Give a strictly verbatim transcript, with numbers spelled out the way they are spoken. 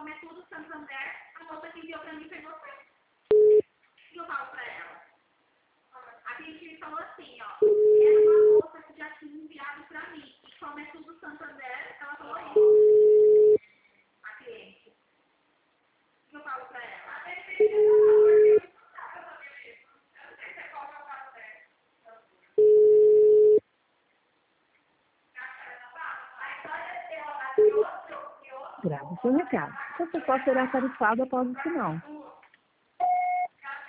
como é tudo Santander, a moça que enviou pra mim foi você. E eu falo pra ela. A cliente falou assim, ó. Era uma moça que já tinha enviado pra mim. E como é tudo Santander, ela falou isso. A cliente. E eu falo pra ela. A cliente não porque eu não estava sabendo isso. Eu não sei se é qual que é o caso dela. Grave seu recado. Essa call será tarifada após o sinal.